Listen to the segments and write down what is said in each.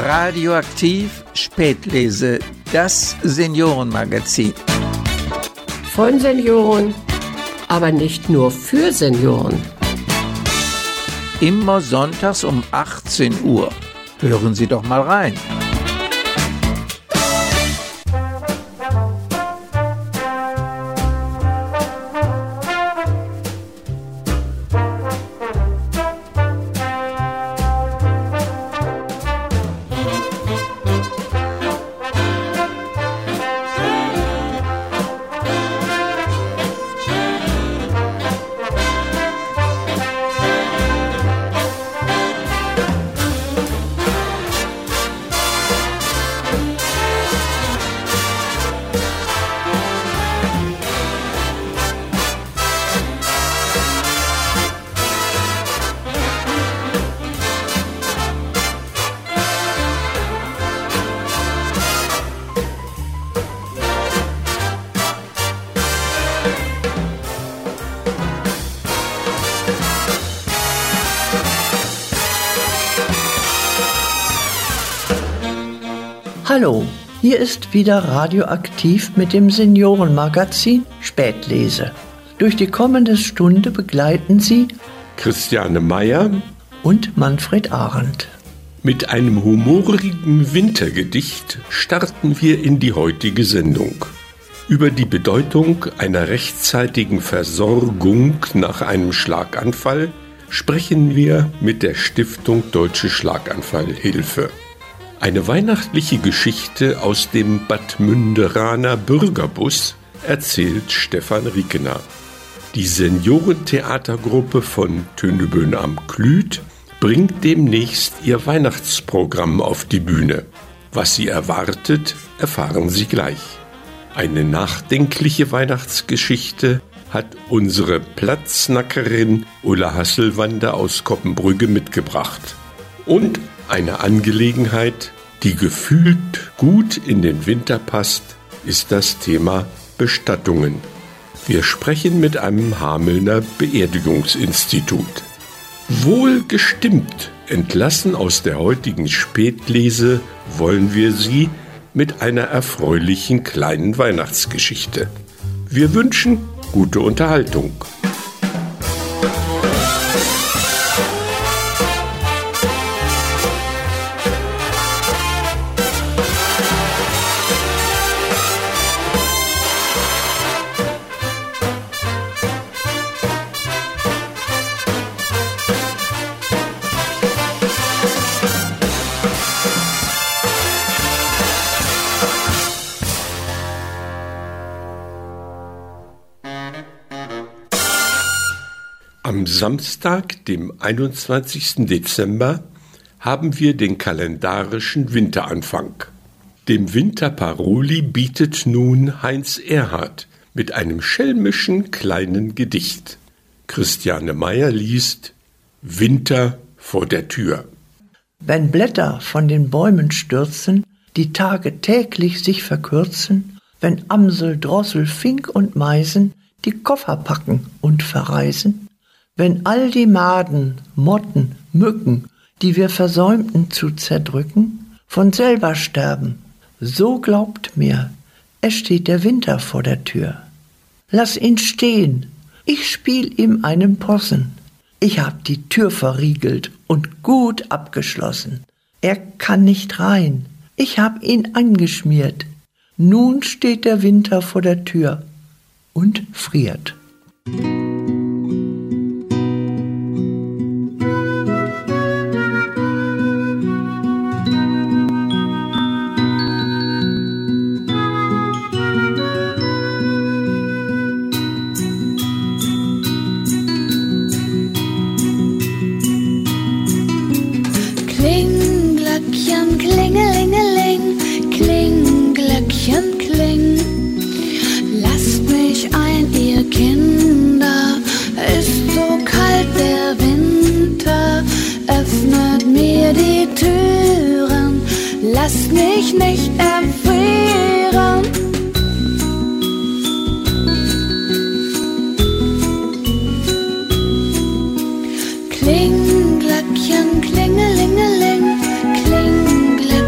Radioaktiv Spätlese, das Seniorenmagazin. Von Senioren, aber nicht nur für Senioren. Immer sonntags um 18 Uhr. Hören Sie doch mal rein. Hallo, hier ist wieder Radioaktiv mit dem Seniorenmagazin Spätlese. Durch die kommende Stunde begleiten Sie Christiane Meyer und Manfred Arendt. Mit einem humorigen Wintergedicht starten wir in die heutige Sendung. Über die Bedeutung einer rechtzeitigen Versorgung nach einem Schlaganfall sprechen wir mit der Stiftung Deutsche Schlaganfallhilfe. Eine weihnachtliche Geschichte aus dem Bad Münderaner Bürgerbus erzählt Stefan Riekener. Die Seniorentheatergruppe von Töneböen am Klüt bringt demnächst ihr Weihnachtsprogramm auf die Bühne. Was sie erwartet, erfahren Sie gleich. Eine nachdenkliche Weihnachtsgeschichte hat unsere Platznackerin Ulla Hasselwander aus Koppenbrügge mitgebracht. Und eine Angelegenheit, die gefühlt gut in den Winter passt, ist das Thema Bestattungen. Wir sprechen mit einem Hamelner Beerdigungsinstitut. Wohlgestimmt entlassen aus der heutigen Spätlese wollen wir Sie mit einer erfreulichen kleinen Weihnachtsgeschichte. Wir wünschen gute Unterhaltung. Am Samstag, dem 21. Dezember, haben wir den kalendarischen Winteranfang. Dem Winterparoli bietet nun Heinz Erhardt mit einem schelmischen kleinen Gedicht. Christiane Meyer liest Winter vor der Tür. Wenn Blätter von den Bäumen stürzen, die Tage täglich sich verkürzen, wenn Amsel, Drossel, Fink und Meisen die Koffer packen und verreisen, wenn all die Maden, Motten, Mücken, die wir versäumten zu zerdrücken, von selber sterben, so glaubt mir, es steht der Winter vor der Tür. Lass ihn stehen, ich spiel ihm einen Possen. Ich hab die Tür verriegelt und gut abgeschlossen. Er kann nicht rein, ich hab ihn angeschmiert. Nun steht der Winter vor der Tür und friert. Lasst mich ein, ihr Kinder, ist so kalt der Winter, öffnet mir die Türen, lasst mich nicht erfrieren. Klinglöckchen, klingelingeling, Klinglöckchen.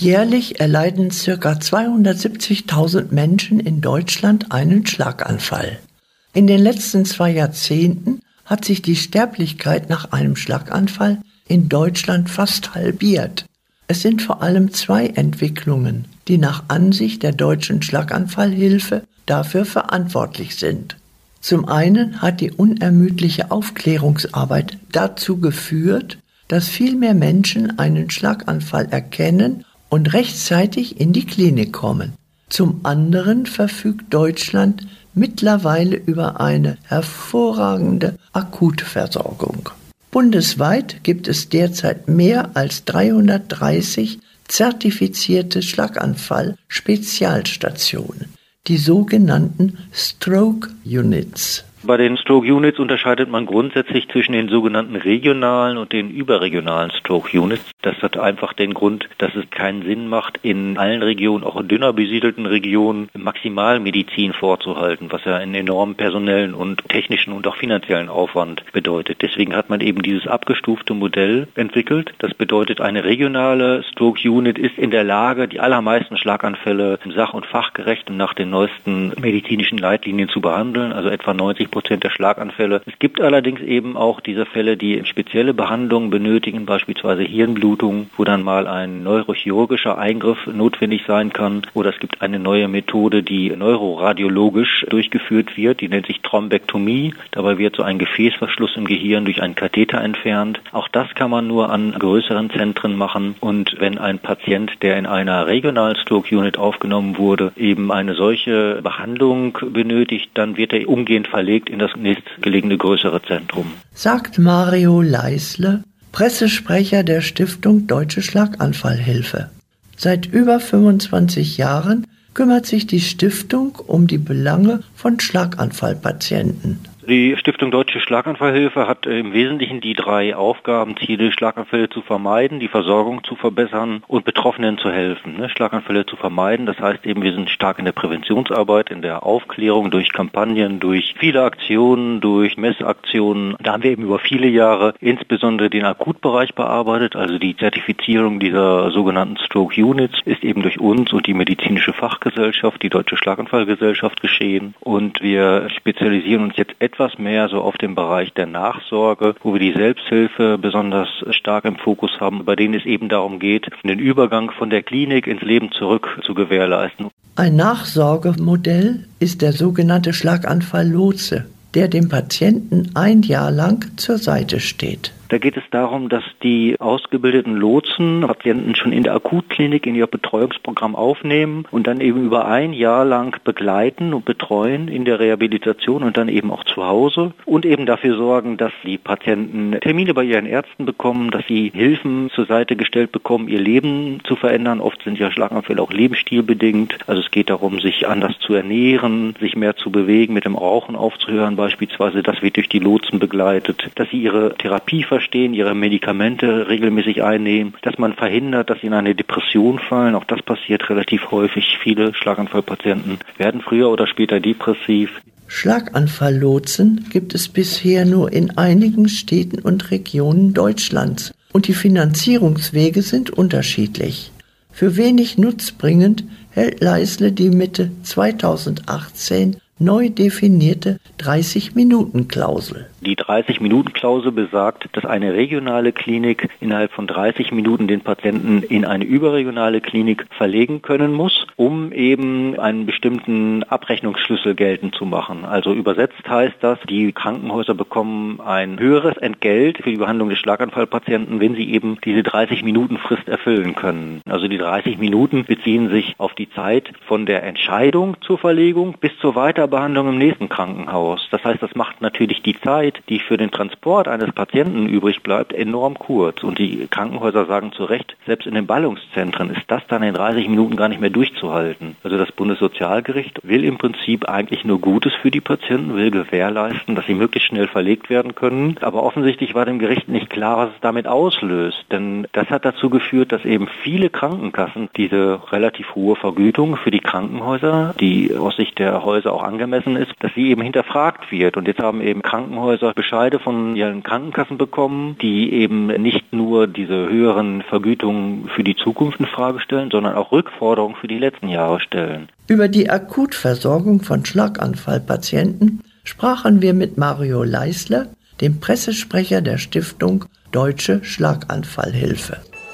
Jährlich erleiden ca. 270.000 Menschen in Deutschland einen Schlaganfall. In den letzten 2 Jahrzehnten hat sich die Sterblichkeit nach einem Schlaganfall in Deutschland fast halbiert. Es sind vor allem 2 Entwicklungen, die nach Ansicht der Deutschen Schlaganfallhilfe dafür verantwortlich sind. Zum einen hat die unermüdliche Aufklärungsarbeit dazu geführt, dass viel mehr Menschen einen Schlaganfall erkennen und rechtzeitig in die Klinik kommen. Zum anderen verfügt Deutschland mittlerweile über eine hervorragende Akutversorgung. Bundesweit gibt es derzeit mehr als 330 zertifizierte Schlaganfall-Spezialstationen, die sogenannten Stroke Units. Bei den Stroke Units unterscheidet man grundsätzlich zwischen den sogenannten regionalen und den überregionalen Stroke Units. Das hat einfach den Grund, dass es keinen Sinn macht, in allen Regionen, auch in dünner besiedelten Regionen, Maximalmedizin vorzuhalten, was ja einen enormen personellen und technischen und auch finanziellen Aufwand bedeutet. Deswegen hat man eben dieses abgestufte Modell entwickelt. Das bedeutet, eine regionale Stroke Unit ist in der Lage, die allermeisten Schlaganfälle sach- und fachgerecht und nach den neuesten medizinischen Leitlinien zu behandeln, also etwa 90% der Schlaganfälle. Es gibt allerdings eben auch diese Fälle, die spezielle Behandlungen benötigen, beispielsweise Hirnblutung, wo dann mal ein neurochirurgischer Eingriff notwendig sein kann. Oder es gibt eine neue Methode, die neuroradiologisch durchgeführt wird, die nennt sich Thrombektomie. Dabei wird so ein Gefäßverschluss im Gehirn durch einen Katheter entfernt. Auch das kann man nur an größeren Zentren machen. Und wenn ein Patient, der in einer regionalen Stroke Unit aufgenommen wurde, eben eine solche Behandlung benötigt, dann wird er umgehend verlegt in das nächstgelegene größere Zentrum. Sagt Mario Leisle, Pressesprecher der Stiftung Deutsche Schlaganfallhilfe. Seit über 25 Jahren kümmert sich die Stiftung um die Belange von Schlaganfallpatienten. Die Stiftung Deutsche Schlaganfallhilfe hat im Wesentlichen die 3 Aufgabenziele, Schlaganfälle zu vermeiden, die Versorgung zu verbessern und Betroffenen zu helfen. Schlaganfälle zu vermeiden, das heißt eben, wir sind stark in der Präventionsarbeit, in der Aufklärung, durch Kampagnen, durch viele Aktionen, durch Messaktionen. Da haben wir eben über viele Jahre insbesondere den Akutbereich bearbeitet, also die Zertifizierung dieser sogenannten Stroke Units ist eben durch uns und die medizinische Fachgesellschaft, die Deutsche Schlaganfallgesellschaft geschehen. Und wir spezialisieren uns jetzt etwas mehr so auf den Bereich der Nachsorge, wo wir die Selbsthilfe besonders stark im Fokus haben, bei denen es eben darum geht, den Übergang von der Klinik ins Leben zurück zu gewährleisten. Ein Nachsorgemodell ist der sogenannte Schlaganfall-Lotse, der dem Patienten 1 Jahr lang zur Seite steht. Da geht es darum, dass die ausgebildeten Lotsen Patienten schon in der Akutklinik in ihr Betreuungsprogramm aufnehmen und dann eben über 1 Jahr lang begleiten und betreuen in der Rehabilitation und dann eben auch zu Hause und eben dafür sorgen, dass die Patienten Termine bei ihren Ärzten bekommen, dass sie Hilfen zur Seite gestellt bekommen, ihr Leben zu verändern. Oft sind ja Schlaganfälle auch lebensstilbedingt. Also es geht darum, sich anders zu ernähren, sich mehr zu bewegen, mit dem Rauchen aufzuhören beispielsweise. Das wird durch die Lotsen begleitet, dass sie ihre Therapie verstehen, ihre Medikamente regelmäßig einnehmen, dass man verhindert, dass sie in eine Depression fallen. Auch das passiert relativ häufig. Viele Schlaganfallpatienten werden früher oder später depressiv. Schlaganfalllotsen gibt es bisher nur in einigen Städten und Regionen Deutschlands und die Finanzierungswege sind unterschiedlich. Für wenig nutzbringend hält Leisle die Mitte 2018 neu definierte 30-Minuten-Klausel. Die 30-Minuten-Klausel besagt, dass eine regionale Klinik innerhalb von 30 Minuten den Patienten in eine überregionale Klinik verlegen können muss, um eben einen bestimmten Abrechnungsschlüssel geltend zu machen. Also übersetzt heißt das, die Krankenhäuser bekommen ein höheres Entgelt für die Behandlung des Schlaganfallpatienten, wenn sie eben diese 30-Minuten-Frist erfüllen können. Also die 30 Minuten beziehen sich auf die Zeit von der Entscheidung zur Verlegung bis zur Weiterbehandlung im nächsten Krankenhaus. Das heißt, das macht natürlich die Zeit, die für den Transport eines Patienten übrig bleibt, enorm kurz. Und die Krankenhäuser sagen zu Recht, selbst in den Ballungszentren ist das dann in 30 Minuten gar nicht mehr durchzuhalten. Also das Bundessozialgericht will im Prinzip eigentlich nur Gutes für die Patienten, will gewährleisten, dass sie möglichst schnell verlegt werden können. Aber offensichtlich war dem Gericht nicht klar, was es damit auslöst. Denn das hat dazu geführt, dass eben viele Krankenkassen diese relativ hohe Vergütung für die Krankenhäuser, die aus Sicht der Häuser auch angemessen ist, dass sie eben hinterfragt wird. Und jetzt haben eben Krankenhäuser Krankenhäuser Bescheide von ihren Krankenkassen bekommen, die eben nicht nur diese höheren Vergütungen für die Zukunft in Frage stellen, sondern auch Rückforderungen für die letzten Jahre stellen. Über die Akutversorgung von Schlaganfallpatienten sprachen wir mit Mario Leisler, dem Pressesprecher der Stiftung Deutsche Schlaganfallhilfe.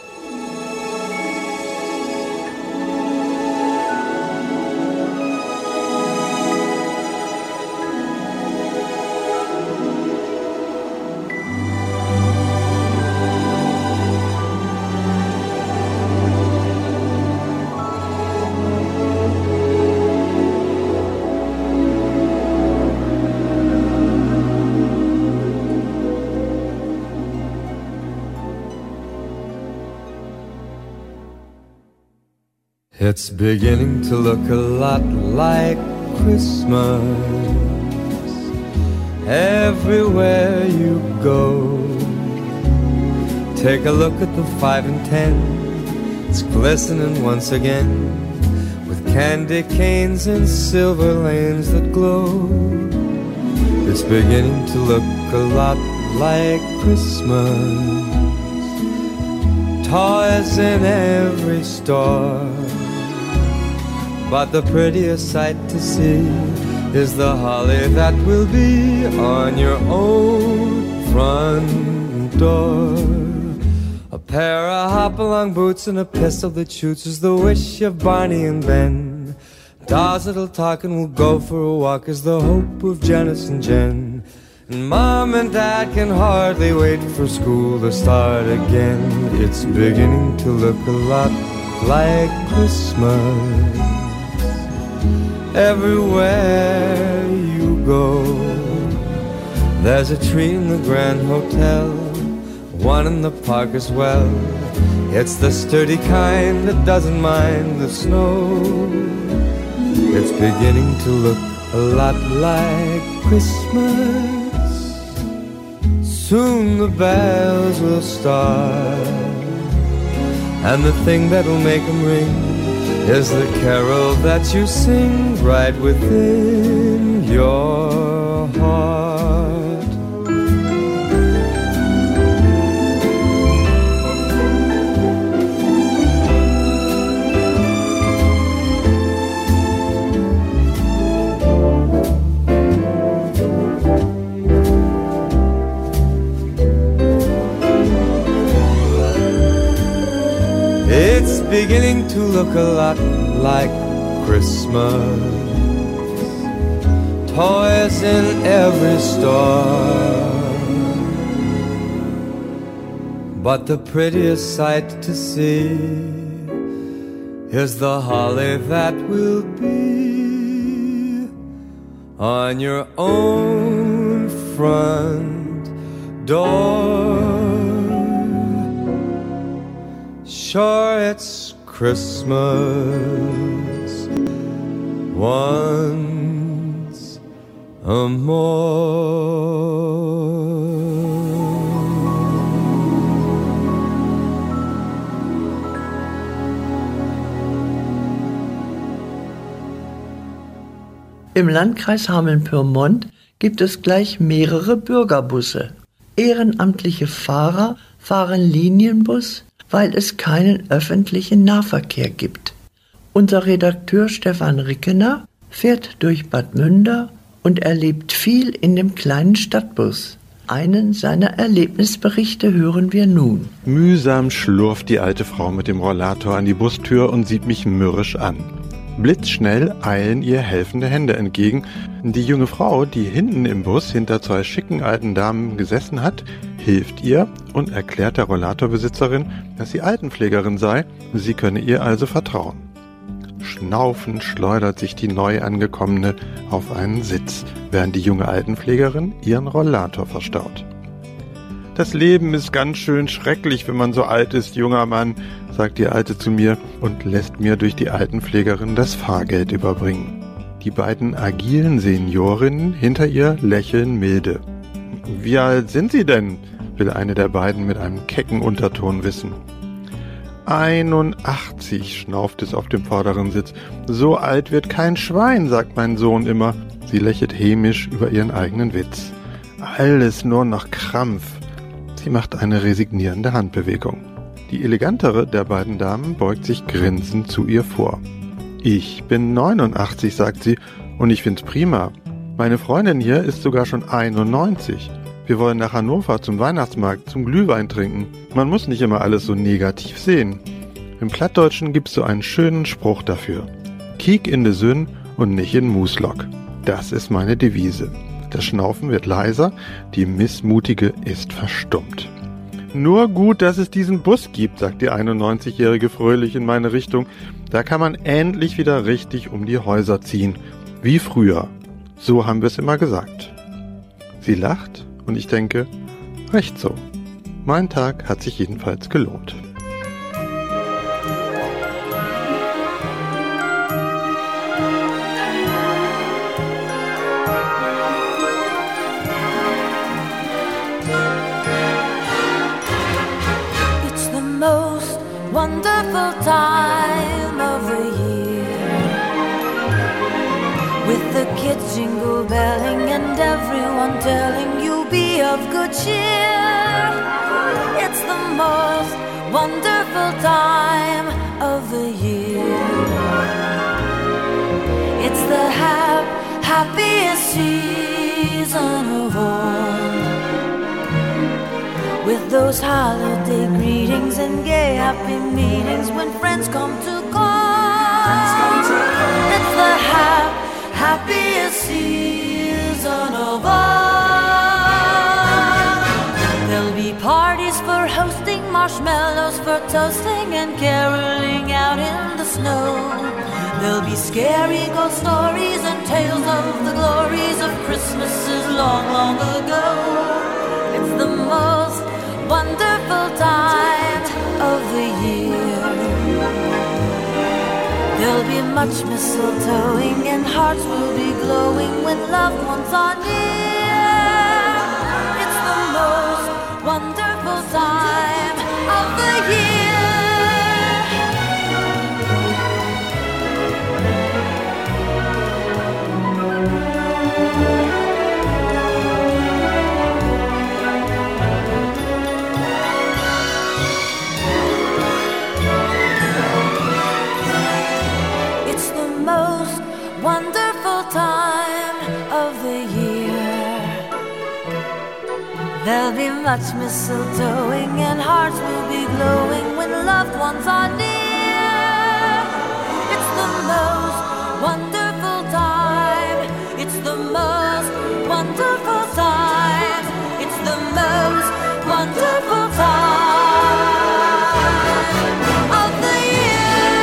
It's beginning to look a lot like Christmas everywhere you go. Take a look at the 5 and 10. It's glistening once again with candy canes and silver lanes that glow. It's beginning to look a lot like Christmas. Toys in every store. But the prettiest sight to see is the holly that will be on your own front door. A pair of hop-along boots and a pistol that shoots is the wish of Barney and Ben. Dolls that'll talk and will go for a walk is the hope of Janice and Jen. And Mom and Dad can hardly wait for school to start again. It's beginning to look a lot like Christmas everywhere you go. There's a tree in the Grand Hotel, one in the park as well. It's the sturdy kind that doesn't mind the snow. It's beginning to look a lot like Christmas. Soon the bells will start, and the thing that'll make them ring is the carol that you sing right within your heart. It's beginning to look a lot like Christmas. Toys in every store. But the prettiest sight to see is the holly that will be on your own front door. Sure, it's Christmas once more. Im Landkreis Hameln-Pyrmont gibt es gleich mehrere Bürgerbusse. Ehrenamtliche Fahrer fahren Linienbus, weil es keinen öffentlichen Nahverkehr gibt. Unser Redakteur Stefan Rickener fährt durch Bad Münder und erlebt viel in dem kleinen Stadtbus. Einen seiner Erlebnisberichte hören wir nun. Mühsam schlurft die alte Frau mit dem Rollator an die Bustür und sieht mich mürrisch an. Blitzschnell eilen ihr helfende Hände entgegen. Die junge Frau, die hinten im Bus hinter 2 schicken alten Damen gesessen hat, hilft ihr und erklärt der Rollatorbesitzerin, dass sie Altenpflegerin sei, sie könne ihr also vertrauen. Schnaufend schleudert sich die neu angekommene auf einen Sitz, während die junge Altenpflegerin ihren Rollator verstaut. Das Leben ist ganz schön schrecklich, wenn man so alt ist, junger Mann, sagt die Alte zu mir und lässt mir durch die Altenpflegerin das Fahrgeld überbringen. Die beiden agilen Seniorinnen hinter ihr lächeln milde. Wie alt sind Sie denn? Will eine der beiden mit einem kecken Unterton wissen. 81, schnauft es auf dem vorderen Sitz. So alt wird kein Schwein, sagt mein Sohn immer. Sie lächelt hämisch über ihren eigenen Witz. alles nur noch Krampf. Sie macht eine resignierende Handbewegung. Die elegantere der beiden Damen beugt sich grinsend zu ihr vor. Ich bin 89, sagt sie, und ich find's prima. Meine Freundin hier ist sogar schon 91. Wir wollen nach Hannover zum Weihnachtsmarkt, zum Glühwein trinken. Man muss nicht immer alles so negativ sehen. Im Plattdeutschen gibt's so einen schönen Spruch dafür. Kiek in de Sünn und nicht in Muslock. Das ist meine Devise. Das Schnaufen wird leiser, die Missmutige ist verstummt. Nur gut, dass es diesen Bus gibt, sagt die 91-Jährige fröhlich in meine Richtung. Da kann man endlich wieder richtig um die Häuser ziehen. Wie früher. So haben wir es immer gesagt. Sie lacht und ich denke, recht so. Mein Tag hat sich jedenfalls gelohnt. Wonderful time of the year, with the kids jingle belling and everyone telling you be of good cheer. It's the most wonderful time of the year. It's the happiest season of all, with those holiday greetings and gay happy meetings when friends come to call. It's the happiest season of all. There'll be parties for hosting, marshmallows for toasting and caroling out in the snow. There'll be scary ghost stories and tales of the glories of Christmases long, long ago. It's the most wonderful time of the year. There'll be much mistletoeing and hearts will be glowing when loved ones are near. It's the most wonderful time of the year. Wonderful time of the year. There'll be much mistletoeing and hearts will be glowing when loved ones are near. It's the most wonderful time. It's the most wonderful time. It's the most wonderful time of the year.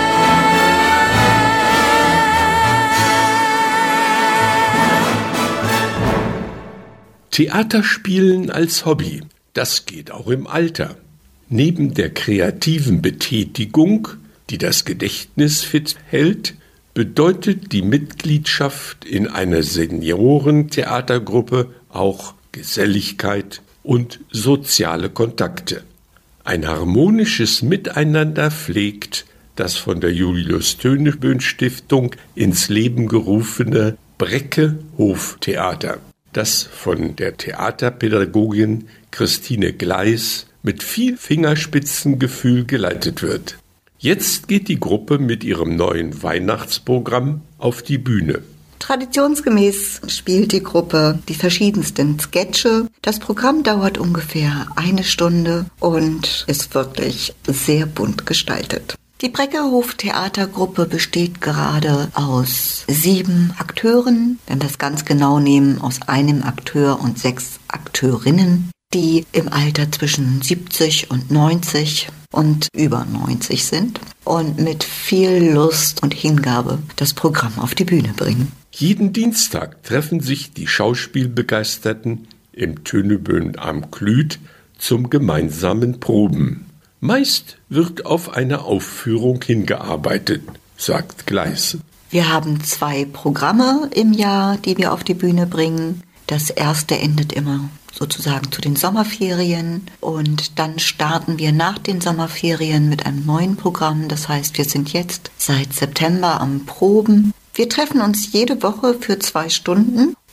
Theaterspielen als Hobby, das geht auch im Alter. Neben der kreativen Betätigung, die das Gedächtnis fit hält, bedeutet die Mitgliedschaft in einer Seniorentheatergruppe auch Geselligkeit und soziale Kontakte. Ein harmonisches Miteinander pflegt das von der Julius-Tönneböhm-Stiftung ins Leben gerufene Brecke-Hoftheater, das von der Theaterpädagogin Christine Gleis mit viel Fingerspitzengefühl geleitet wird. Jetzt geht die Gruppe mit ihrem neuen Weihnachtsprogramm auf die Bühne. Traditionsgemäß spielt die Gruppe die verschiedensten Sketche. Das Programm dauert ungefähr 1 Stunde und ist wirklich sehr bunt gestaltet. Die Brecke-Hof-Theatergruppe besteht gerade aus 7 Akteuren, wenn wir es ganz genau nehmen, aus einem Akteur und 6 Akteurinnen, die im Alter zwischen 70 und 90 und über 90 sind und mit viel Lust und Hingabe das Programm auf die Bühne bringen. Jeden Dienstag treffen sich die Schauspielbegeisterten im Tönneböhm am Klüt zum gemeinsamen Proben. Meist wird auf eine Aufführung hingearbeitet, sagt Gleis. Wir haben 2 Programme im Jahr, die wir auf die Bühne bringen. Das erste endet immer sozusagen zu den Sommerferien und dann starten wir nach den Sommerferien mit einem neuen Programm. Das heißt, wir sind jetzt seit September am Proben. Wir treffen uns jede Woche für 2 Stunden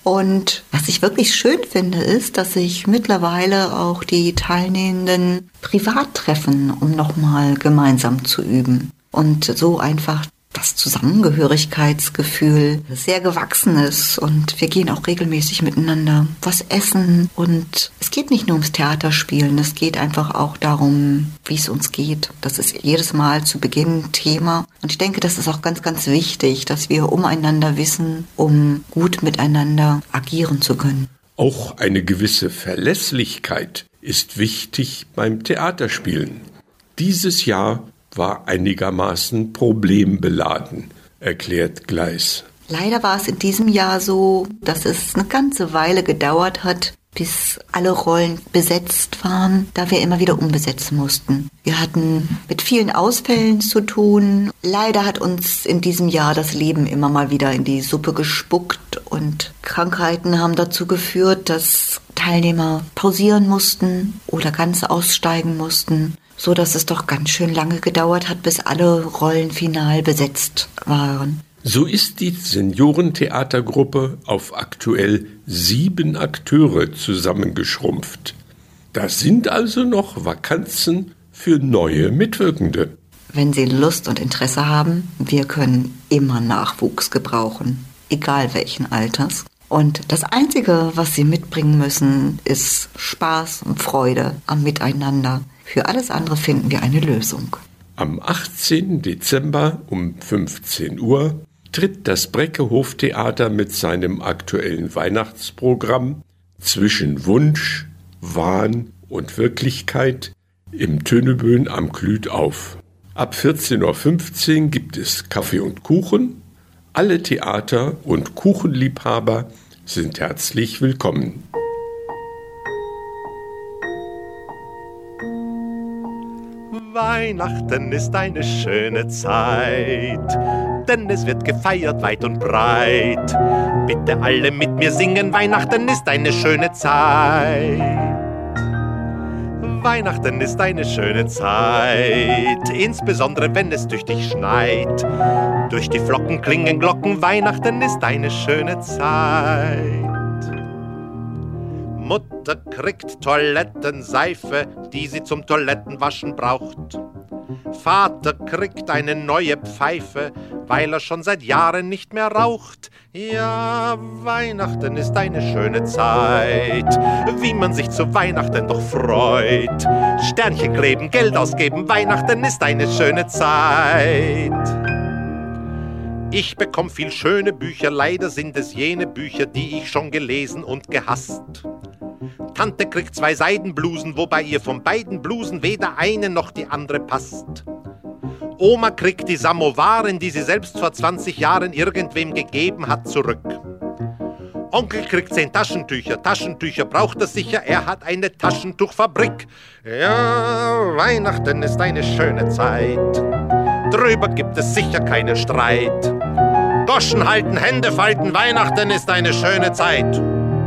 Und was ich wirklich schön finde, ist, dass sich mittlerweile auch die Teilnehmenden privat treffen, um nochmal gemeinsam zu üben. Und so einfach das Zusammengehörigkeitsgefühl sehr gewachsen ist. Und wir gehen auch regelmäßig miteinander was essen. Und es geht nicht nur ums Theaterspielen, es geht einfach auch darum, wie es uns geht. Das ist jedes Mal zu Beginn Thema. Und ich denke, das ist auch ganz, ganz wichtig, dass wir umeinander wissen, um gut miteinander agieren zu können. Auch eine gewisse Verlässlichkeit ist wichtig beim Theaterspielen. Dieses Jahr war einigermaßen problembeladen, erklärt Gleis. Leider war es in diesem Jahr so, dass es eine ganze Weile gedauert hat, bis alle Rollen besetzt waren, da wir immer wieder umbesetzen mussten. Wir hatten mit vielen Ausfällen zu tun. Leider hat uns in diesem Jahr das Leben immer mal wieder in die Suppe gespuckt und Krankheiten haben dazu geführt, dass Teilnehmer pausieren mussten oder ganz aussteigen mussten, so dass es doch ganz schön lange gedauert hat, bis alle Rollen final besetzt waren. So ist die Seniorentheatergruppe auf aktuell 7 Akteure zusammengeschrumpft. Das sind also noch Vakanzen für neue Mitwirkende. Wenn Sie Lust und Interesse haben, wir können immer Nachwuchs gebrauchen, egal welchen Alters. Und das Einzige, was Sie mitbringen müssen, ist Spaß und Freude am Miteinander. Für alles andere finden wir eine Lösung. Am 18. Dezember um 15 Uhr tritt das Brecke-Hoftheater mit seinem aktuellen Weihnachtsprogramm Zwischen Wunsch, Wahn und Wirklichkeit im Töneböen am Klüt auf. Ab 14.15 Uhr gibt es Kaffee und Kuchen. Alle Theater- und Kuchenliebhaber sind herzlich willkommen. Weihnachten ist eine schöne Zeit, denn es wird gefeiert weit und breit. Bitte alle mit mir singen, Weihnachten ist eine schöne Zeit. Weihnachten ist eine schöne Zeit, insbesondere wenn es tüchtig schneit. Durch die Flocken klingen Glocken, Weihnachten ist eine schöne Zeit. Mutter kriegt Toilettenseife, die sie zum Toilettenwaschen braucht. Vater kriegt eine neue Pfeife, weil er schon seit Jahren nicht mehr raucht. Ja, Weihnachten ist eine schöne Zeit, wie man sich zu Weihnachten doch freut. Sternchen kleben, Geld ausgeben, Weihnachten ist eine schöne Zeit. Ich bekomme viel schöne Bücher, leider sind es jene Bücher, die ich schon gelesen und gehasst. Tante kriegt 2 Seidenblusen, wobei ihr von beiden Blusen weder eine noch die andere passt. Oma kriegt die Samowaren, die sie selbst vor 20 Jahren irgendwem gegeben hat, zurück. Onkel kriegt 10 Taschentücher, Taschentücher braucht er sicher, er hat eine Taschentuchfabrik. Ja, Weihnachten ist eine schöne Zeit, drüber gibt es sicher keinen Streit. Goschen halten, Hände falten, Weihnachten ist eine schöne Zeit.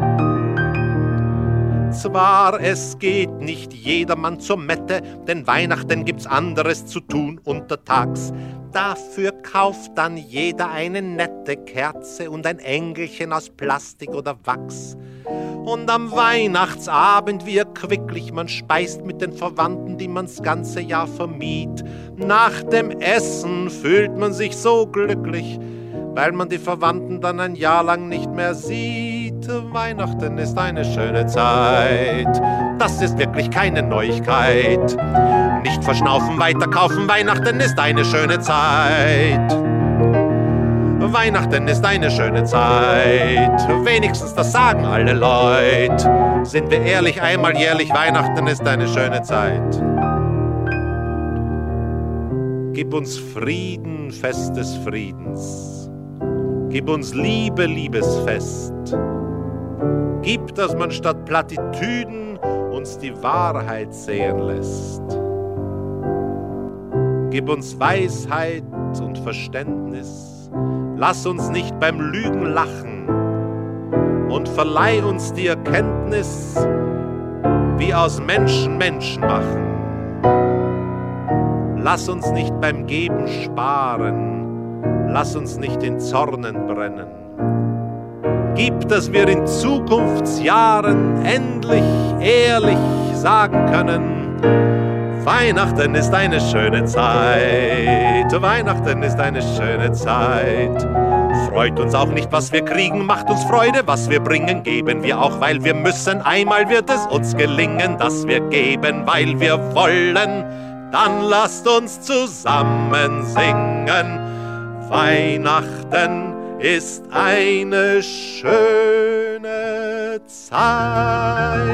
Zwar, es geht nicht jedermann zur Mette, denn Weihnachten gibt's anderes zu tun untertags. Dafür kauft dann jeder eine nette Kerze und ein Engelchen aus Plastik oder Wachs. Und am Weihnachtsabend, wie erquicklich, man speist mit den Verwandten, die man's ganze Jahr vermied. Nach dem Essen fühlt man sich so glücklich, weil man die Verwandten dann ein Jahr lang nicht mehr sieht. Weihnachten ist eine schöne Zeit, das ist wirklich keine Neuigkeit. Nicht verschnaufen, weiterkaufen, Weihnachten ist eine schöne Zeit. Weihnachten ist eine schöne Zeit, wenigstens das sagen alle Leute. Sind wir ehrlich, einmal jährlich, Weihnachten ist eine schöne Zeit. Gib uns Frieden, Fest des Friedens. Gib uns Liebe, Liebesfest. Gib, dass man statt Plattitüden uns die Wahrheit sehen lässt. Gib uns Weisheit und Verständnis. Lass uns nicht beim Lügen lachen und verleih uns die Erkenntnis, wie aus Menschen Menschen machen. Lass uns nicht beim Geben sparen, lass uns nicht in Zornen brennen. gibt, dass wir in Zukunftsjahren endlich ehrlich sagen können, Weihnachten ist eine schöne Zeit, Weihnachten ist eine schöne Zeit. Freut uns auch nicht, was wir kriegen, macht uns Freude, was wir bringen, geben wir auch, weil wir müssen. Einmal wird es uns gelingen, dass wir geben, weil wir wollen. Dann lasst uns zusammen singen. Weihnachten ist eine schöne Zeit.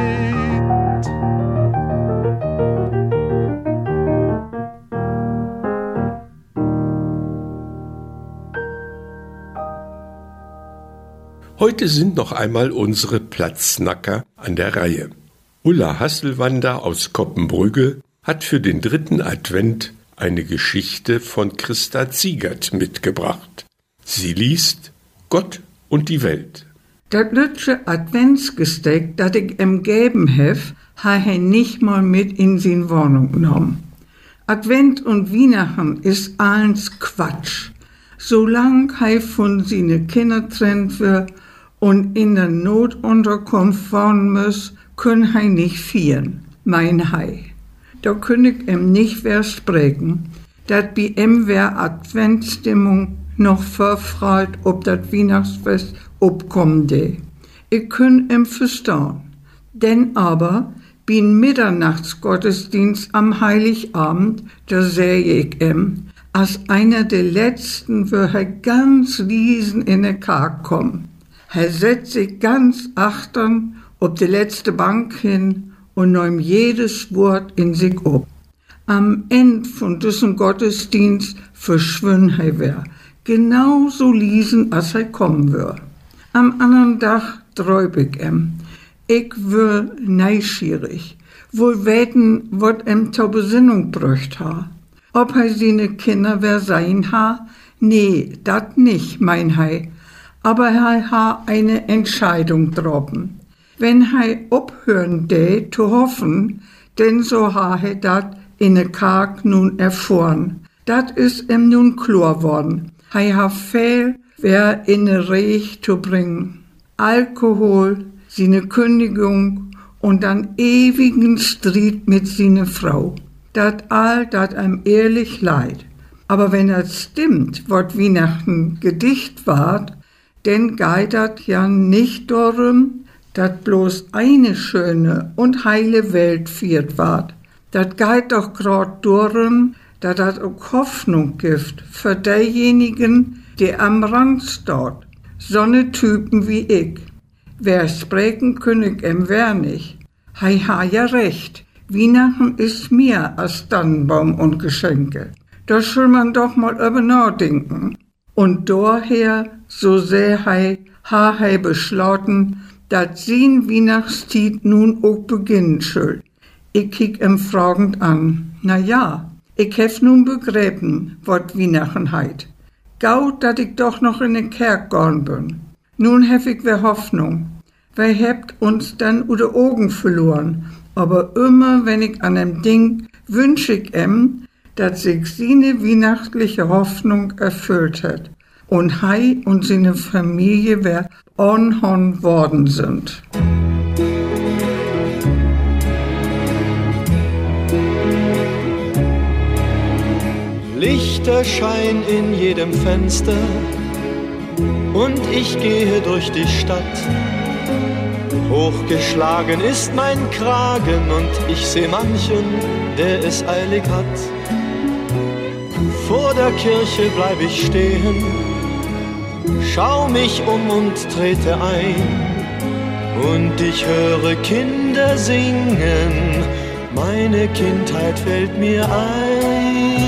Heute sind noch einmal unsere Platznacker an der Reihe. Ulla Hasselwander aus Koppenbrügge hat für den 3. Advent eine Geschichte von Christa Ziegert mitgebracht. Sie liest Gott und die Welt. Das letzte Adventsgesteck, das ich ihm geben hef, ha er nicht mal mit in sin Wohnung genommen. Advent und Weihnachten ist alles Quatsch. Solang er von sine Kinder trennt wird und in der Notunterkunft wohnen muss, können er nicht feiern, mein Hei. Da kann ich ihm nicht versprechen, dass bei ihm wär Adventsstimmung noch verfreut, ob das Weihnachtsfest obkommen de. Ich kann ihm verstehen. Denn aber, beim Mitternachtsgottesdienst am Heiligabend, da sehe ich ihm, als einer der Letzten wird er ganz riesen in der Kark kommen. Er setzt sich ganz achtern auf die letzte Bank hin und nimmt jedes Wort in sich ab. Am Ende von diesem Gottesdienst verschwindet er wieder. Genauso lesen, als er kommen wird. Am anderen Tag träub ich ihm. Ich wär neugierig, wohl weten, wat ihm zur Besinnung brücht ha. Ob er seine Kinder wer sein ha? Nee, dat nicht, mein Hei. Aber er ha eine Entscheidung troffen. Wenn er aufhören de zu hoffen, denn so ha er dat in der Kark nun erfahren. Dat ist ihm nun klar worden. Er ha viel wer in der Reich zu bringen. Alkohol, seine Kündigung und dann ewigen Streit mit seiner Frau. Dat all, dat einem ehrlich leid. Aber wenn das stimmt, wat Weihnachten Gedicht ward, denn geht dat ja nicht darum, dat bloß eine schöne und heile Welt viert ward. Dat geht doch grad darum, dat dat auch Hoffnung gibt für diejenigen, die am Rand steht. So ne Typen wie ich. Wer sprechen könig wer nicht. Hei ha ja recht. Weihnachten ist mehr als Tannenbaum und Geschenke. Da soll man doch mal über nachdenken. Und daher, so sehr hei beschlossen, dat sin Weihnachtstied nun auch beginnen soll. Ich kick ihm fragend an. Na ja, ich hef nun begräben, wat Weihnachten heit. Gaut, dat ich doch noch in den Kerk gorn bin. Nun hef ich wer Hoffnung. Wer hebt uns dann ude Augen verloren. Aber immer, wenn ich an dem Ding, wünsch ich ihm, dass sich seine weihnachtliche Hoffnung erfüllt hat. Und hei und seine Familie wer onhorn worden sind. Lichter scheinen in jedem Fenster und ich gehe durch die Stadt. Hochgeschlagen ist mein Kragen und ich seh manchen, der es eilig hat. Vor der Kirche bleib ich stehen, schau mich um und trete ein. Und ich höre Kinder singen, meine Kindheit fällt mir ein.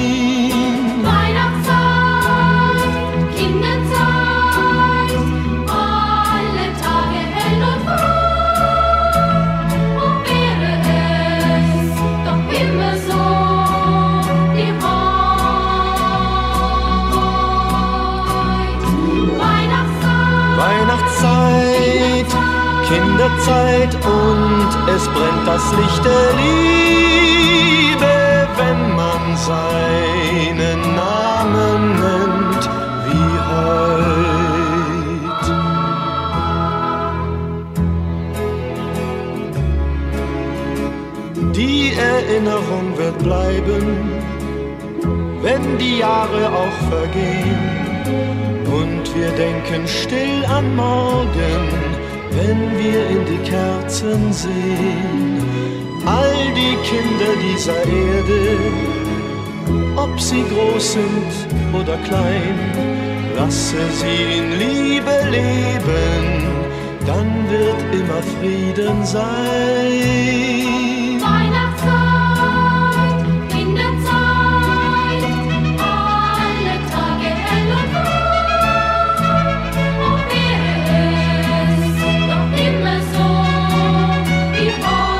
Kinderzeit und es brennt das Licht der Liebe, wenn man seinen Namen nennt wie heut. Erinnerung wird bleiben, wenn die Jahre auch vergehen. Und wir denken still an morgen, wenn wir in die Kerzen sehen. All die Kinder dieser Erde, ob sie groß sind oder klein, lasse sie in Liebe leben, dann wird immer Frieden sein. Weihnachtszeit, Kinderzeit, alle Tage hell und fröhlich. Oh, wäre es doch immer so wie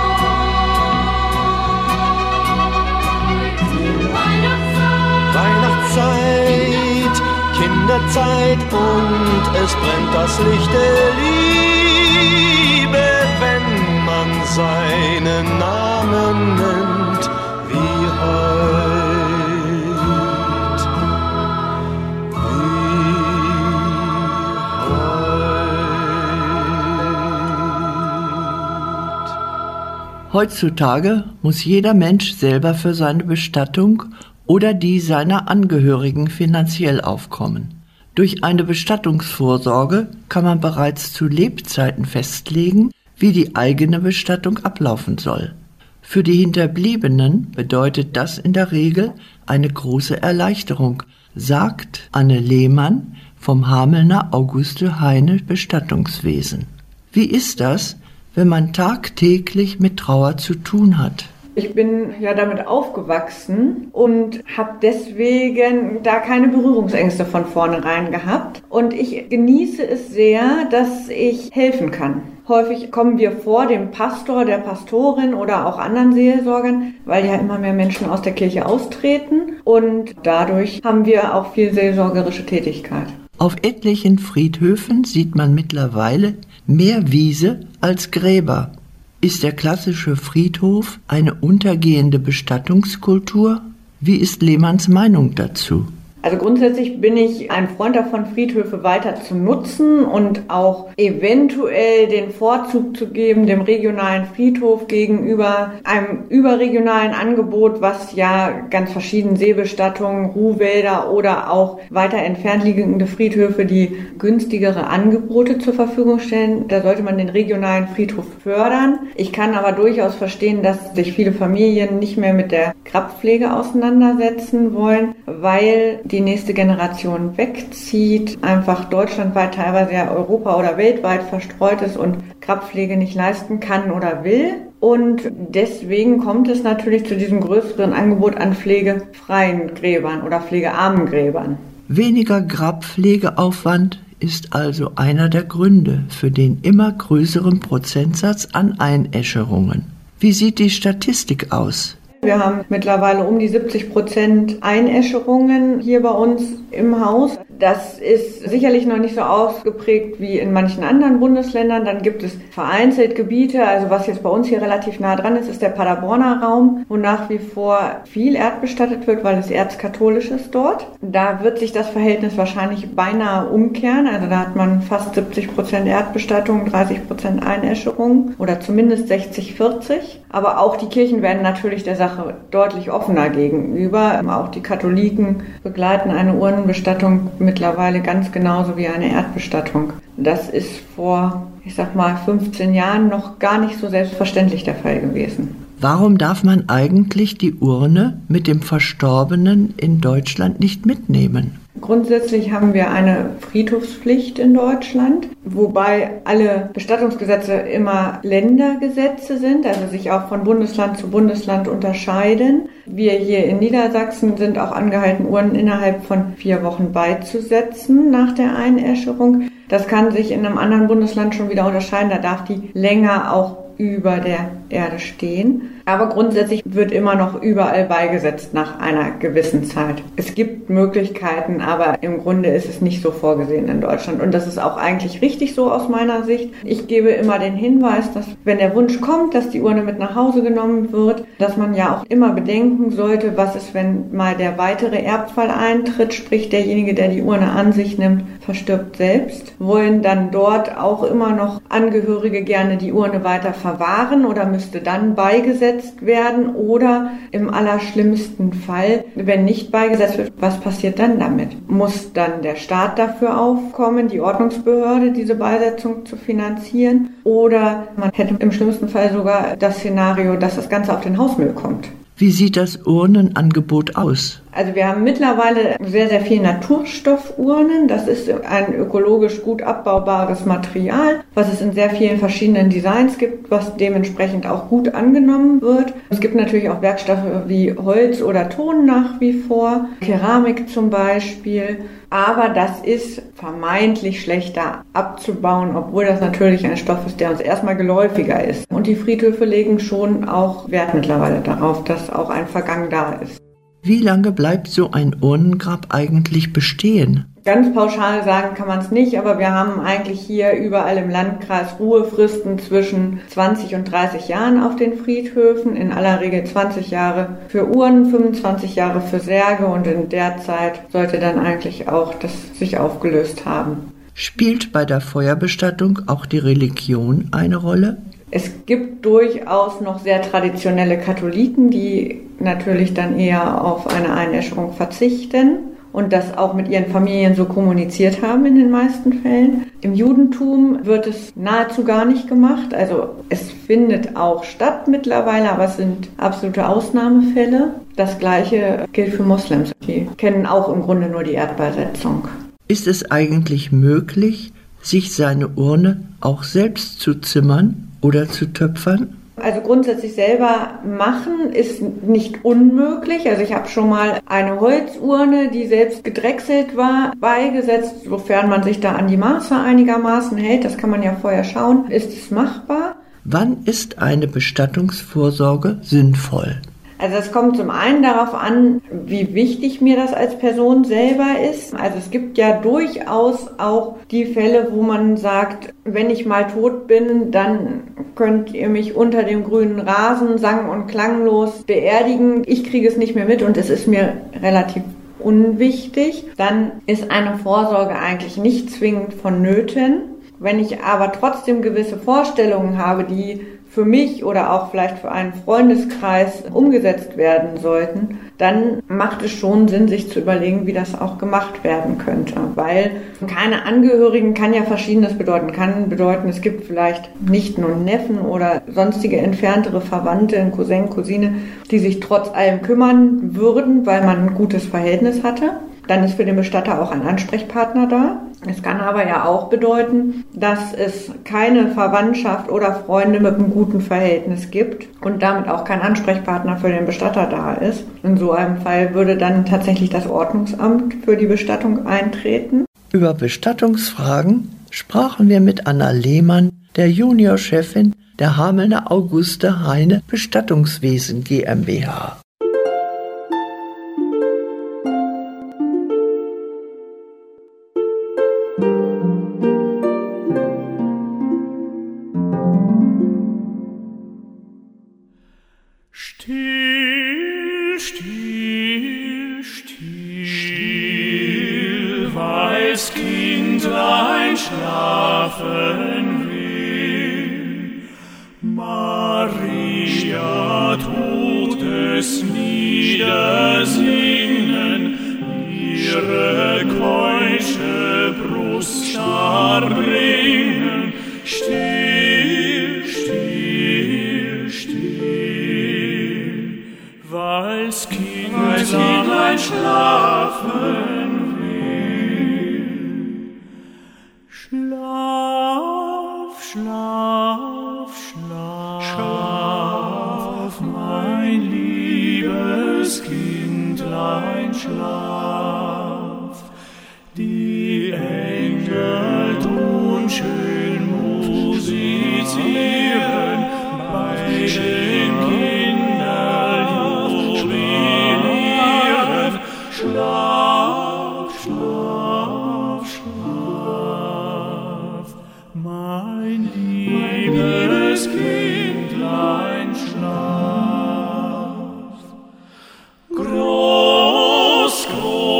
heute. Weihnachtszeit, Kinderzeit und es brennt das Licht der Liebe, wenn man seinen Namen nennt wie heut. Heutzutage muss jeder Mensch selber für seine Bestattung oder die seiner Angehörigen finanziell aufkommen. Durch eine Bestattungsvorsorge kann man bereits zu Lebzeiten festlegen, wie die eigene Bestattung ablaufen soll. Für die Hinterbliebenen bedeutet das in der Regel eine große Erleichterung, sagt Anne Lehmann vom Hamelner Auguste Heine Bestattungswesen. Wie ist das, wenn man tagtäglich mit Trauer zu tun hat? Ich bin ja damit aufgewachsen und habe deswegen da keine Berührungsängste von vornherein gehabt. Und ich genieße es sehr, dass ich helfen kann. Häufig kommen wir vor dem Pastor, der Pastorin oder auch anderen Seelsorgern, weil ja immer mehr Menschen aus der Kirche austreten. Und dadurch haben wir auch viel seelsorgerische Tätigkeit. Auf etlichen Friedhöfen sieht man mittlerweile mehr Wiese als Gräber. Ist der klassische Friedhof eine untergehende Bestattungskultur? Wie ist Lehmanns Meinung dazu? Also grundsätzlich bin ich ein Freund davon, Friedhöfe weiter zu nutzen und auch eventuell den Vorzug zu geben, dem regionalen Friedhof gegenüber einem überregionalen Angebot, was ja ganz verschieden Seebestattungen, Ruhwälder oder auch weiter entfernt liegende Friedhöfe, die günstigere Angebote zur Verfügung stellen. Da sollte man den regionalen Friedhof fördern. Ich kann aber durchaus verstehen, dass sich viele Familien nicht mehr mit der Grabpflege auseinandersetzen wollen, weil die nächste Generation wegzieht, einfach deutschlandweit, teilweise ja Europa oder weltweit verstreut ist und Grabpflege nicht leisten kann oder will. Und deswegen kommt es natürlich zu diesem größeren Angebot an pflegefreien Gräbern oder pflegearmen Gräbern. Weniger Grabpflegeaufwand ist also einer der Gründe für den immer größeren Prozentsatz an Einäscherungen. Wie sieht die Statistik aus? Wir haben mittlerweile um die 70% Einäscherungen hier bei uns im Haus. Das ist sicherlich noch nicht so ausgeprägt wie in manchen anderen Bundesländern. Dann gibt es vereinzelt Gebiete, also was jetzt bei uns hier relativ nah dran ist, ist der Paderborner Raum, wo nach wie vor viel erdbestattet wird, weil es erzkatholisch ist dort. Da wird sich das Verhältnis wahrscheinlich beinahe umkehren. Also da hat man fast 70% Erdbestattung, 30% Einäscherung oder zumindest 60-40. Aber auch die Kirchen werden natürlich der Sache deutlich offener gegenüber. Auch die Katholiken begleiten eine Urnenbestattung mittlerweile ganz genauso wie eine Erdbestattung. Das ist vor, 15 Jahren noch gar nicht so selbstverständlich der Fall gewesen. Warum darf man eigentlich die Urne mit dem Verstorbenen in Deutschland nicht mitnehmen? Grundsätzlich haben wir eine Friedhofspflicht in Deutschland, wobei alle Bestattungsgesetze immer Ländergesetze sind, also sich auch von Bundesland zu Bundesland unterscheiden. Wir hier in Niedersachsen sind auch angehalten, Urnen innerhalb von 4 Wochen beizusetzen nach der Einäscherung. Das kann sich in einem anderen Bundesland schon wieder unterscheiden, da darf die länger auch über der Erde stehen. Aber grundsätzlich wird immer noch überall beigesetzt nach einer gewissen Zeit. Es gibt Möglichkeiten, aber im Grunde ist es nicht so vorgesehen in Deutschland. Und das ist auch eigentlich richtig so aus meiner Sicht. Ich gebe immer den Hinweis, dass wenn der Wunsch kommt, dass die Urne mit nach Hause genommen wird, dass man ja auch immer bedenken sollte, was ist, wenn mal der weitere Erbfall eintritt, sprich derjenige, der die Urne an sich nimmt, verstirbt selbst. Wollen dann dort auch immer noch Angehörige gerne die Urne weiter verwahren oder müsste dann beigesetzt beigesetzt werden oder im allerschlimmsten Fall, wenn nicht beigesetzt wird, was passiert dann damit? Muss dann der Staat dafür aufkommen, die Ordnungsbehörde, diese Beisetzung zu finanzieren? Oder man hätte im schlimmsten Fall sogar das Szenario, dass das Ganze auf den Hausmüll kommt. Wie sieht das Urnenangebot aus? Also wir haben mittlerweile sehr, sehr viel Naturstoffurnen. Das ist ein ökologisch gut abbaubares Material, was es in sehr vielen verschiedenen Designs gibt, was dementsprechend auch gut angenommen wird. Es gibt natürlich auch Werkstoffe wie Holz oder Ton nach wie vor, Keramik zum Beispiel. Aber das ist vermeintlich schlechter abzubauen, obwohl das natürlich ein Stoff ist, der uns erstmal geläufiger ist. Und die Friedhöfe legen schon auch Wert mittlerweile darauf, dass auch ein Vergang da ist. Wie lange bleibt so ein Urnengrab eigentlich bestehen? Ganz pauschal sagen kann man es nicht, aber wir haben eigentlich hier überall im Landkreis Ruhefristen zwischen 20 und 30 Jahren auf den Friedhöfen. In aller Regel 20 Jahre für Urnen, 25 Jahre für Särge und in der Zeit sollte dann eigentlich auch das sich aufgelöst haben. Spielt bei der Feuerbestattung auch die Religion eine Rolle? Es gibt durchaus noch sehr traditionelle Katholiken, die natürlich dann eher auf eine Einäscherung verzichten und das auch mit ihren Familien so kommuniziert haben in den meisten Fällen. Im Judentum wird es nahezu gar nicht gemacht. Also es findet auch statt mittlerweile, aber es sind absolute Ausnahmefälle. Das Gleiche gilt für Moslems. Die kennen auch im Grunde nur die Erdbeisetzung. Ist es eigentlich möglich, sich seine Urne auch selbst zu zimmern oder zu töpfern? Also grundsätzlich selber machen ist nicht unmöglich. Also ich habe schon mal eine Holzurne, die selbst gedrechselt war, beigesetzt, sofern man sich da an die Maße einigermaßen hält. Das kann man ja vorher schauen. Ist es machbar? Wann ist eine Bestattungsvorsorge sinnvoll? Also es kommt zum einen darauf an, wie wichtig mir das als Person selber ist. Also es gibt ja durchaus auch die Fälle, wo man sagt, wenn ich mal tot bin, dann könnt ihr mich unter dem grünen Rasen sang- und klanglos beerdigen. Ich kriege es nicht mehr mit und es ist mir relativ unwichtig. Dann ist eine Vorsorge eigentlich nicht zwingend vonnöten. Wenn ich aber trotzdem gewisse Vorstellungen habe, die für mich oder auch vielleicht für einen Freundeskreis umgesetzt werden sollten, dann macht es schon Sinn, sich zu überlegen, wie das auch gemacht werden könnte. Weil keine Angehörigen kann ja Verschiedenes bedeuten. Kann bedeuten, es gibt vielleicht Nichten und Neffen oder sonstige entferntere Verwandte, ein Cousin, Cousine, die sich trotz allem kümmern würden, weil man ein gutes Verhältnis hatte. Dann ist für den Bestatter auch ein Ansprechpartner da. Es kann aber ja auch bedeuten, dass es keine Verwandtschaft oder Freunde mit einem guten Verhältnis gibt und damit auch kein Ansprechpartner für den Bestatter da ist. In so einem Fall würde dann tatsächlich das Ordnungsamt für die Bestattung eintreten. Über Bestattungsfragen sprachen wir mit Anna Lehmann, der Juniorchefin der Hamelner Auguste Heine Bestattungswesen GmbH. Still, still, still, weil's Kindlein schlafen will. Maria tut es niedersingen, ihre keusche Brust darbringen. Still, still, still, weil's Kindlein schlafen will. Schlaf, schlaf, schlaf, schlaf, mein liebes Kindlein, schlaf. Die Engel tun schön musizieren, bei den Kindern jubilieren. Schlaf, schlaf, schlaf, mein liebes Kindlein, schlaf. Groß, groß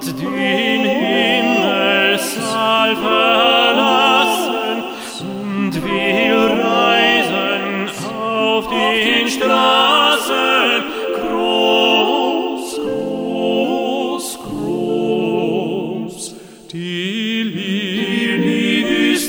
den Himmelssaal verlassen und will reisen auf den Straßen. Groß, groß, groß, die Liebe ist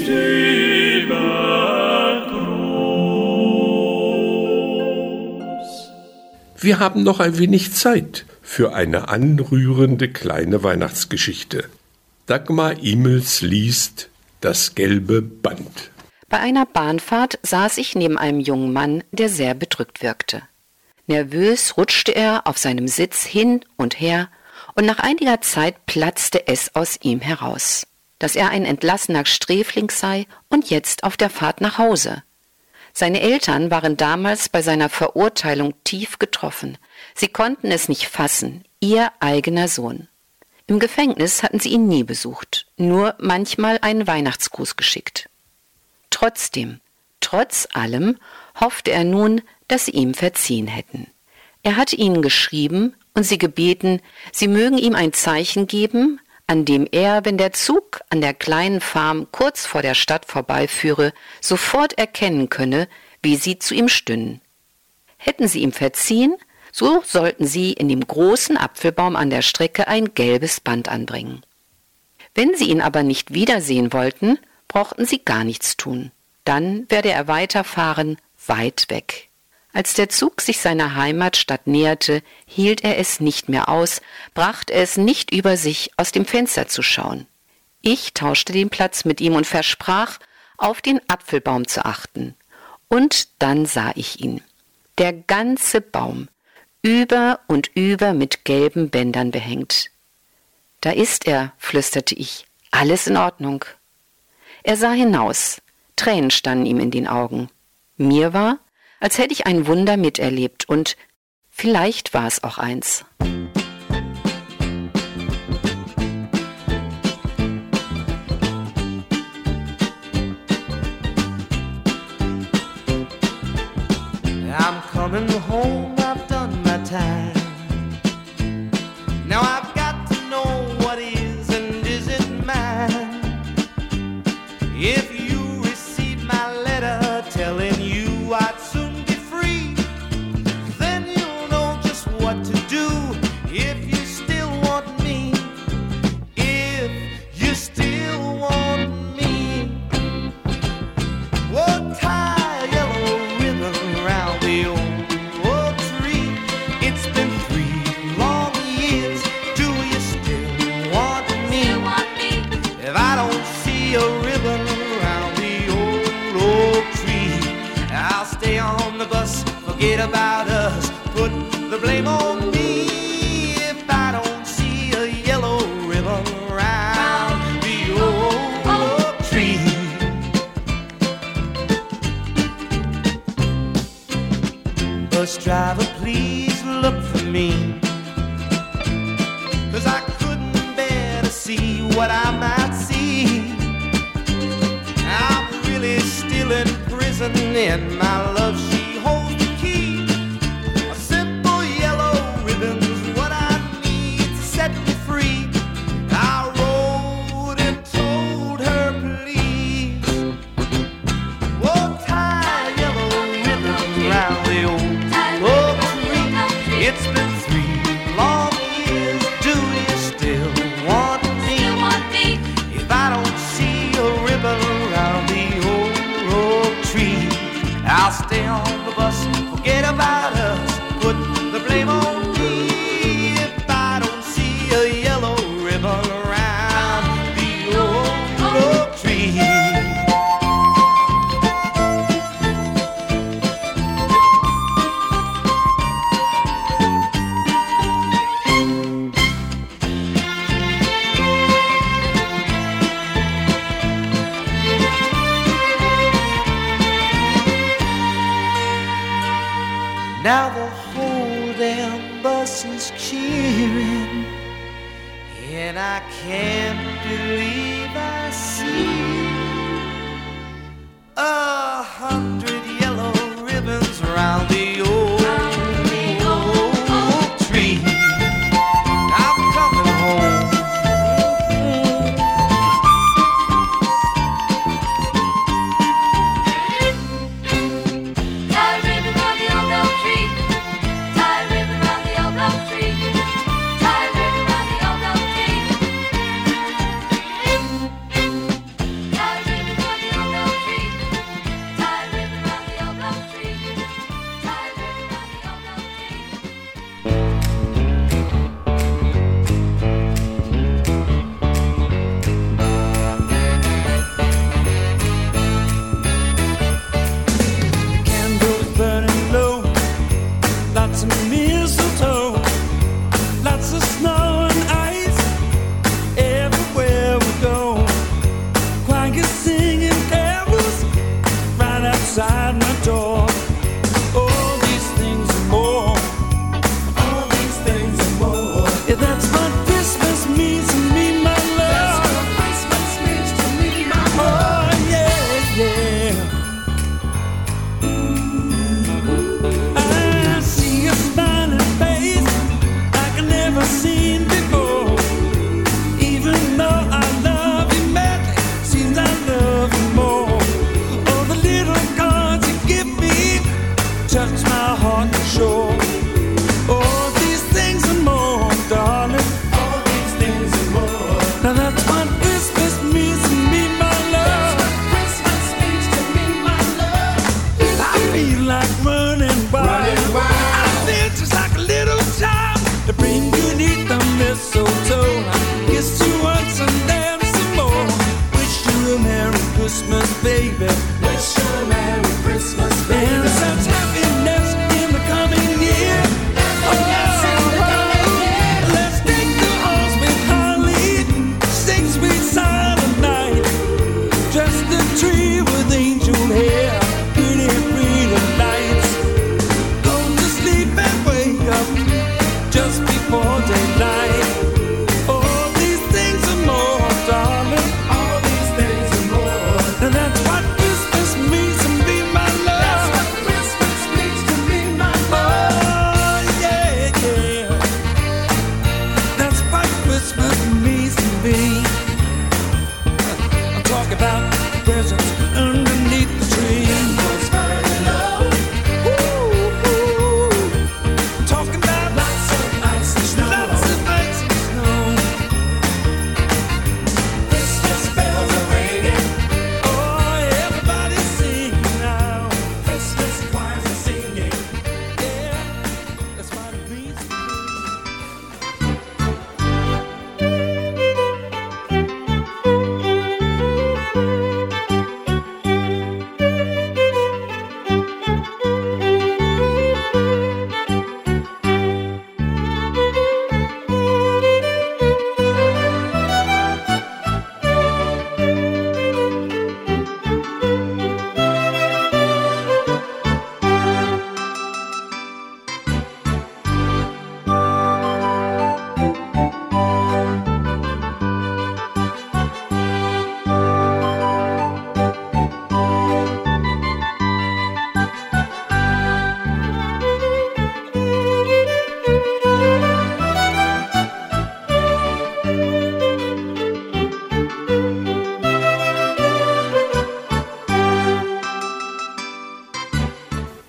übergroß. Wir haben noch ein wenig Zeit für eine anrührende kleine Weihnachtsgeschichte. Dagmar Immels liest Das gelbe Band. Bei einer Bahnfahrt saß ich neben einem jungen Mann, der sehr bedrückt wirkte. Nervös rutschte er auf seinem Sitz hin und her, und nach einiger Zeit platzte es aus ihm heraus, dass er ein entlassener Sträfling sei und jetzt auf der Fahrt nach Hause. Seine Eltern waren damals bei seiner Verurteilung tief getroffen. Sie konnten es nicht fassen, ihr eigener Sohn. Im Gefängnis hatten sie ihn nie besucht, nur manchmal einen Weihnachtsgruß geschickt. Trotzdem, trotz allem, hoffte er nun, dass sie ihm verziehen hätten. Er hatte ihnen geschrieben und sie gebeten, sie mögen ihm ein Zeichen geben, an dem er, wenn der Zug an der kleinen Farm kurz vor der Stadt vorbeiführe, sofort erkennen könne, wie sie zu ihm stünden. Hätten sie ihm verziehen, so sollten sie in dem großen Apfelbaum an der Strecke ein gelbes Band anbringen. Wenn sie ihn aber nicht wiedersehen wollten, brauchten sie gar nichts tun. Dann werde er weiterfahren, weit weg. Als der Zug sich seiner Heimatstadt näherte, hielt er es nicht mehr aus, brachte es nicht über sich, aus dem Fenster zu schauen. Ich tauschte den Platz mit ihm und versprach, auf den Apfelbaum zu achten. Und dann sah ich ihn. Der ganze Baum, über und über mit gelben Bändern behängt. »Da ist er«, flüsterte ich, »alles in Ordnung.« Er sah hinaus, Tränen standen ihm in den Augen. Mir war, als hätte ich ein Wunder miterlebt, und vielleicht war es auch eins. I'm coming home, I've done my time. Now I've got to know what is and isn't mine. If you receive my letter telling you I'd soon be free, then you'll know just what to do if you still want me. If you still want me. Whoa, tie a yellow ribbon around the old tree. It's been 3 long years. Do you still want me? If I don't see a ribbon around the old tree, I'll stay on the bus, forget about us, put the blame on me. If I don't see a yellow ribbon around the old tree. Bus driver, please look for me, 'cause I couldn't bear to see what I might see. I'm really still in prison and my love, she holds the key. A simple yellow ribbon's what I need to set me free. I wrote and told her, please, oh, tie a yellow ribbon around the old tree. It's been 3 long years. Do you still want me? If I don't see a ribbon around the old tree, I'll stay on the bus, forget about us, put the blame on me. If I don't see a yellow ribbon around the old tree. Now the whole damn bus is cheering, and I can't believe I see 100 yellow ribbons around the old tree. I'm coming home,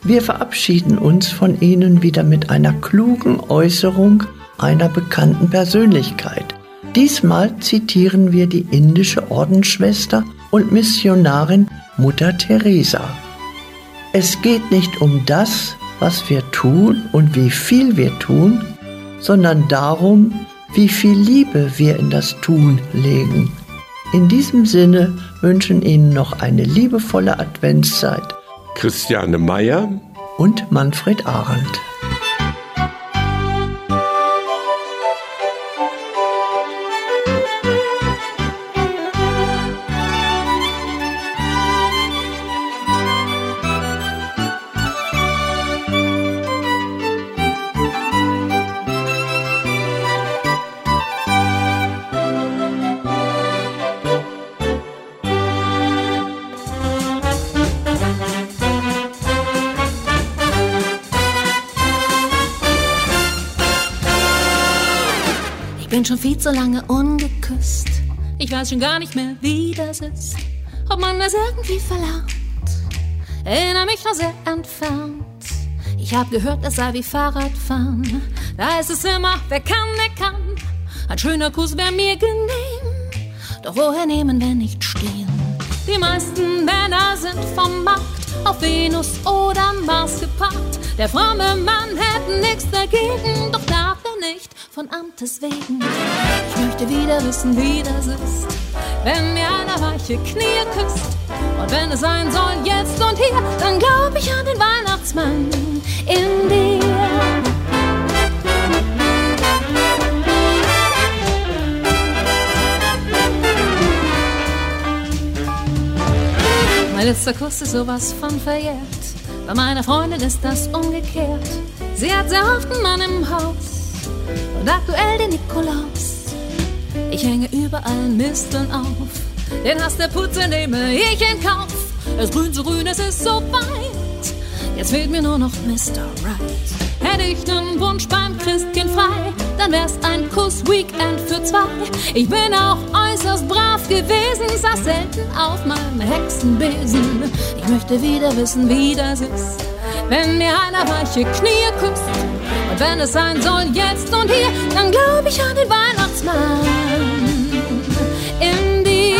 Wir verabschieden uns von Ihnen wieder mit einer klugen Äußerung einer bekannten Persönlichkeit. Diesmal zitieren wir die indische Ordensschwester und Missionarin Mutter Teresa. Es geht nicht um das, was wir tun und wie viel wir tun, sondern darum, wie viel Liebe wir in das Tun legen. In diesem Sinne wünschen Ihnen noch eine liebevolle Adventszeit Christiane Meyer und Manfred Arendt. Ich bin schon viel zu lange ungeküsst. Ich weiß schon gar nicht mehr, wie das ist. Ob man das irgendwie verlangt. Erinnere mich noch sehr entfernt. Ich hab gehört, es sei wie Fahrradfahren. Da ist es immer, wer kann, der kann. Ein schöner Kuss wär mir genehm. Doch woher nehmen, wenn nicht stehlen? Die meisten Männer sind vom Markt auf Venus oder Mars geparkt. Der fromme Mann hätte nichts dagegen, doch darf er nicht von Amtes wegen. Ich möchte wieder wissen, wie das ist, wenn mir einer weiche Knie küsst. Und wenn es sein soll, jetzt und hier, dann glaub ich an den Weihnachtsmann in dir. Mein letzter Kuss ist sowas von verjährt. Bei meiner Freundin ist das umgekehrt. Sie hat sehr oft einen Mann im Haus und aktuell den Nikolaus. Ich hänge überall Misteln auf. Den Hass der Putze nehme ich in Kauf. Es grün so grün, es ist so weit. Jetzt fehlt mir nur noch Mr. Right. Hätte ich nen Wunsch beim Christkind frei, dann wär's ein Kuss-Weekend für zwei. Ich bin auch äußerst brav gewesen, saß selten auf meinem Hexenbesen. Ich möchte wieder wissen, wie das ist, wenn mir einer weiche Knie küsst. Und wenn es sein soll, jetzt und hier, dann glaub ich an den Weihnachtsmann in dir.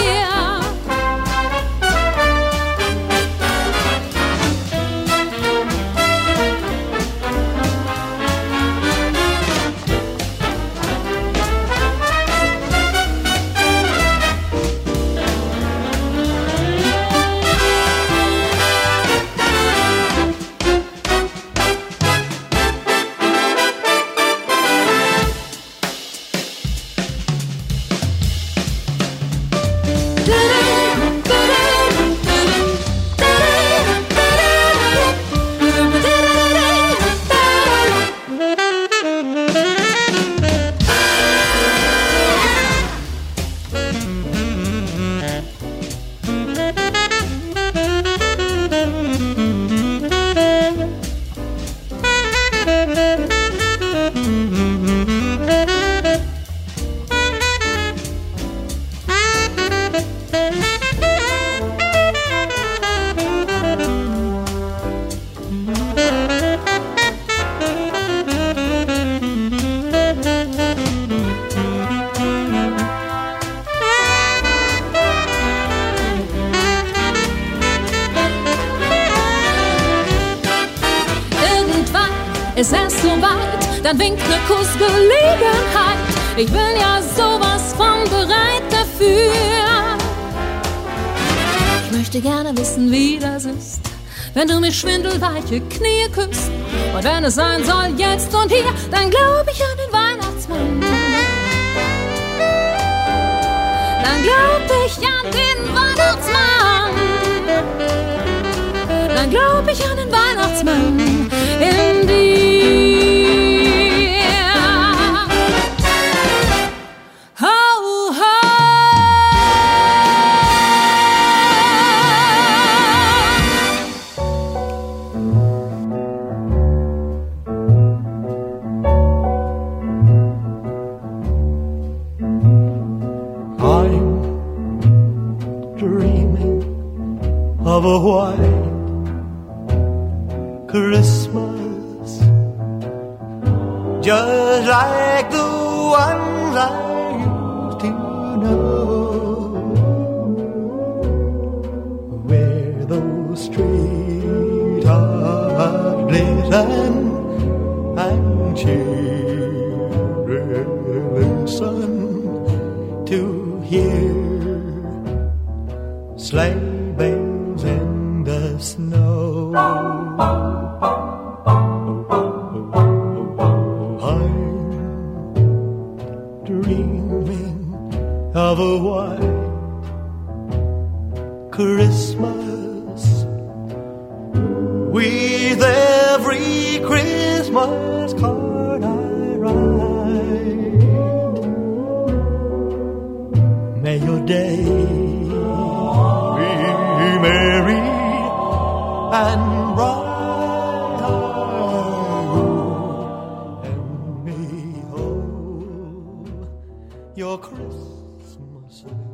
Ist es so weit, dann winkt ne Kussgelegenheit. Ich bin ja sowas von bereit dafür. Ich möchte gerne wissen, wie das ist, wenn du mir schwindelweiche Knie küsst. Und wenn es sein soll, jetzt und hier, dann glaub ich an den Weihnachtsmann. Dann glaub ich an den Weihnachtsmann. Dann glaub ich an den Weihnachtsmann in dir. Ho, ho. I'm dreaming of a white Christmas, just like the ones I used to know, where those streets are glisten and children listen to hear sleigh bells in the snow. I'm dreaming of a white Christmas with every Christmas card I write. May your day be merry and bright, and may all your Christmases